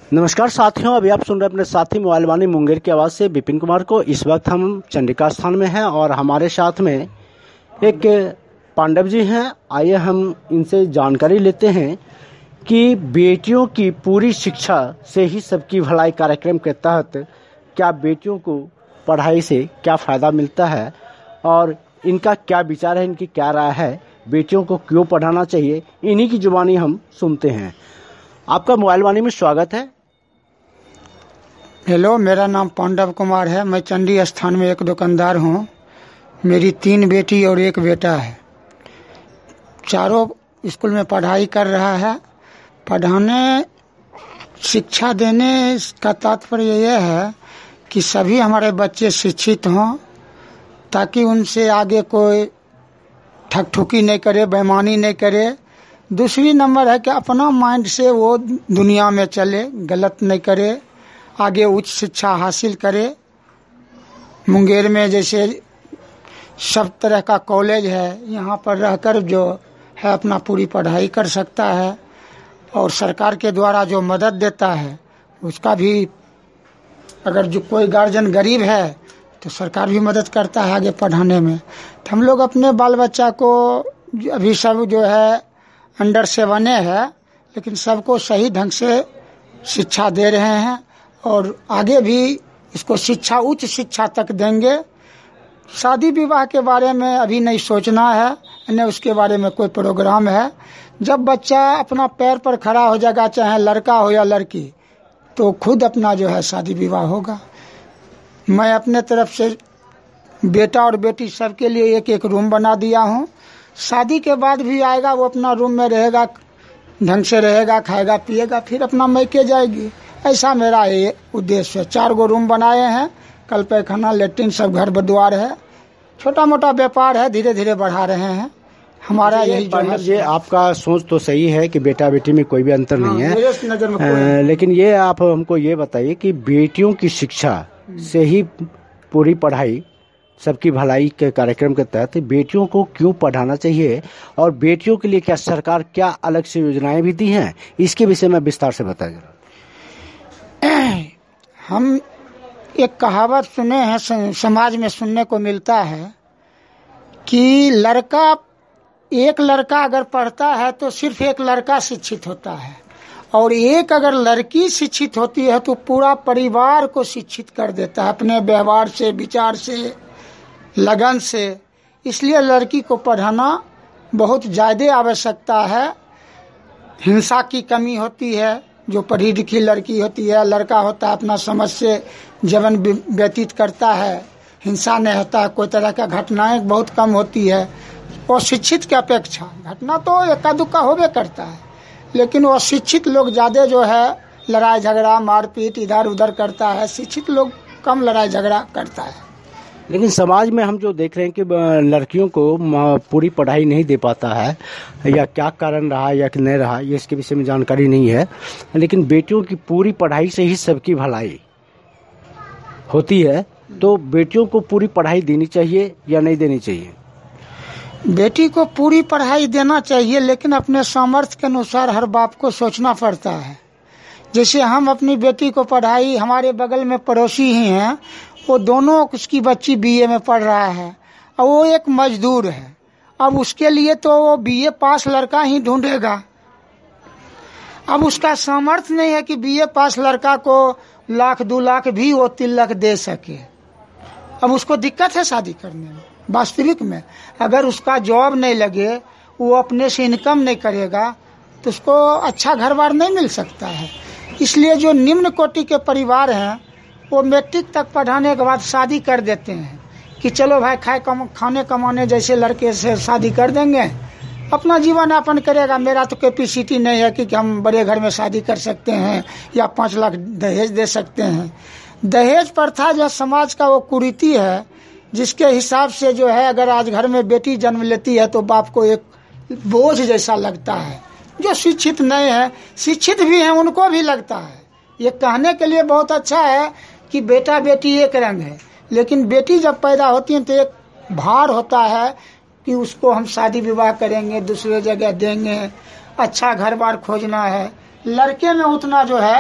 नमस्कार साथियों, अभी आप सुन रहे अपने साथी मोबाइल वाणी मुंगेर की आवाज़ से विपिन कुमार को। इस वक्त हम चंडिका स्थान में हैं और हमारे साथ में एक पांडव जी हैं। आइए हम इनसे जानकारी लेते हैं कि बेटियों की पूरी शिक्षा से ही सबकी भलाई कार्यक्रम के तहत क्या बेटियों को पढ़ाई से क्या फ़ायदा मिलता है और इनका क्या विचार है, इनकी क्या राय है, बेटियों को क्यों पढ़ाना चाहिए, इन्हीं की जुबानी हम सुनते हैं। आपका मोबाइल वाणी में स्वागत है। हेलो, मेरा नाम पांडव कुमार है। मैं चंडी स्थान में एक दुकानदार हूँ। मेरी 3 बेटी और 1 बेटा है। चारों स्कूल में पढ़ाई कर रहा है। पढ़ाने, शिक्षा देने का तात्पर्य यह है कि सभी हमारे बच्चे शिक्षित हों, ताकि उनसे आगे कोई ठगठुकी नहीं करे, बेईमानी नहीं करे। दूसरी नंबर है कि अपना माइंड से वो दुनिया में चले, गलत नहीं करे, आगे उच्च शिक्षा हासिल करे। मुंगेर में जैसे सब तरह का कॉलेज है, यहाँ पर रहकर जो है अपना पूरी पढ़ाई कर सकता है। और सरकार के द्वारा जो मदद देता है उसका भी, अगर जो कोई गार्जियन गरीब है तो सरकार भी मदद करता है आगे पढ़ाने में। तो हम लोग अपने बाल बच्चा को, अभी सब जो है अंडर 7 है, लेकिन सबको सही ढंग से शिक्षा दे रहे हैं और आगे भी इसको शिक्षा, उच्च शिक्षा तक देंगे। शादी विवाह के बारे में अभी नहीं सोचना है, न उसके बारे में कोई प्रोग्राम है। जब बच्चा अपना पैर पर खड़ा हो जाएगा, चाहे लड़का हो या लड़की, तो खुद अपना जो है शादी विवाह होगा। मैं अपने तरफ से बेटा और बेटी सबके लिए एक एक रूम बना दिया हूँ। शादी के बाद भी आएगा, वो अपना रूम में रहेगा, ढंग से रहेगा, खाएगा पिएगा, फिर अपना मैके जाएगी। ऐसा मेरा ये उद्देश्य है। 4 गो रूम बनाए हैं, कल पैखाना, लेट्रिन, सब घर द्वार है। छोटा मोटा व्यापार है, धीरे धीरे बढ़ा रहे हैं। हमारा यही जो है। ये आपका सोच तो सही है कि बेटा बेटी में कोई भी अंतर नहीं है, मेरे नजर में लेकिन ये आप हमको ये बताइए कि बेटियों की शिक्षा से ही पूरी पढ़ाई, सबकी भलाई के कार्यक्रम के तहत बेटियों को क्यों पढ़ाना चाहिए और बेटियों के लिए क्या सरकार क्या अलग से योजनाएं भी दी हैं, इसके विषय में विस्तार से बताइए। हम एक कहावत सुने हैं, समाज में सुनने को मिलता है कि एक लड़का अगर पढ़ता है तो सिर्फ एक लड़का शिक्षित होता है, और एक अगर लड़की शिक्षित होती है तो पूरा परिवार को शिक्षित कर देता है, अपने व्यवहार से, विचार से, लगन से। इसलिए लड़की को पढ़ाना बहुत ज़्यादा आवश्यकता है। हिंसा की कमी होती है, जो पढ़ी लिखी लड़की होती है, लड़का होता है अपना समझ से जीवन व्यतीत करता है, हिंसा नहीं होता है, कोई तरह का घटनाएं बहुत कम होती है। और शिक्षित की अपेक्षा घटना तो एका दुक्का होबे करता है, लेकिन वो शिक्षित लोग ज़्यादा जो है लड़ाई झगड़ा मारपीट इधर उधर करता है, शिक्षित लोग कम लड़ाई झगड़ा करता है। लेकिन समाज में हम जो देख रहे हैं कि लड़कियों को पूरी पढ़ाई नहीं दे पाता है, या क्या कारण रहा या कि नहीं रहा, ये इसके विषय में जानकारी नहीं है, लेकिन बेटियों की पूरी पढ़ाई से ही सबकी भलाई होती है। तो बेटियों को पूरी पढ़ाई देनी चाहिए या नहीं देनी चाहिए? बेटी को पूरी पढ़ाई देना चाहिए, लेकिन अपने सामर्थ्य के अनुसार हर बाप को सोचना पड़ता है। जैसे हम अपनी बेटी को पढ़ाई, हमारे बगल में पड़ोसी ही हैं, वो दोनों, उसकी बच्ची BA में पढ़ रहा है और वो एक मजदूर है। अब उसके लिए तो वो BA पास लड़का ही ढूंढेगा। अब उसका सामर्थ्य नहीं है कि BA पास लड़का को 1 लाख 2 लाख भी वो तिलक दे सके। अब उसको दिक्कत है शादी करने में। वास्तविक में अगर उसका जॉब नहीं लगे, वो अपने से इनकम नहीं करेगा, तो उसको अच्छा घर बार नहीं मिल सकता है। इसलिए जो निम्न कोटि के परिवार हैं, वो मैट्रिक तक पढ़ाने के बाद शादी कर देते हैं कि चलो भाई खाने कमाने जैसे लड़के से शादी कर देंगे, अपना जीवन यापन करेगा। मेरा तो कैपेसिटी नहीं है कि हम बड़े घर में शादी कर सकते हैं या 5 लाख दहेज दे सकते हैं। दहेज प्रथा जो समाज का वो कुरीति है, जिसके हिसाब से जो है अगर आज घर में बेटी जन्म लेती है तो बाप को एक बोझ जैसा लगता है। जो शिक्षित नहीं है, शिक्षित भी हैं, उनको भी लगता है। ये कहने के लिए बहुत अच्छा है कि बेटा बेटी एक रंग है, लेकिन बेटी जब पैदा होती है तो एक भार होता है कि उसको हम शादी विवाह करेंगे, दूसरे जगह देंगे, अच्छा घर बार खोजना है। लड़के में उतना जो है